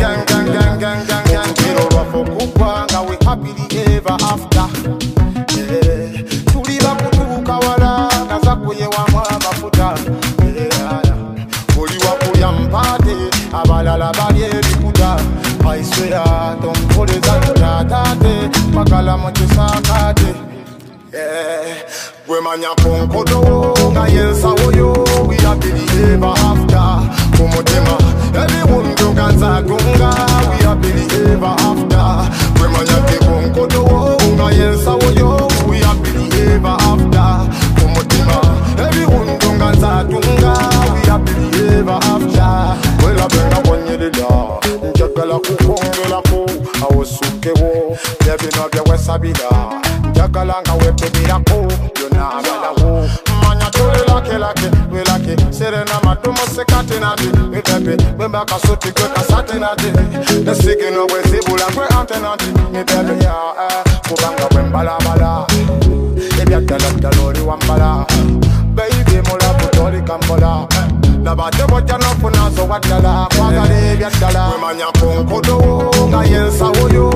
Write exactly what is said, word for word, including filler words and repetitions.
gang, gang, gang, gang, gang, gang. Kiro rwafo kupanga we happily ever after. Yeah, tuliba kutuka wala nazakuye wa mafuta. Yeah, uli wakuya mpate abalala balye bikuta. I swear don't put it on tate makala mchisakate. Yeah, we manya konkodo na yensa woyo we happily ever after. Kumotema everyone do ganza gunga we happily ever after. We manya konkodo na yensa woyo we happily ever after. Kumotema everyone do ganza gunga we happily ever after. We la benga konyelila njagala kukongela ko awosukewo yebino bya wesabila njagala nga wepebira ko yona abalawo manya tole lake lake we lake serena matomo sekate nati we pepe we mbaka soti kwe kasate nati the signal we sibula kwe antenati me pepe ya kubanga we mbala bala ebya dala dalori wambala baby mola kutoli kambola nabate bojja no funazo wadala kwagale ebya dala we manya konkodo nga yensa woyo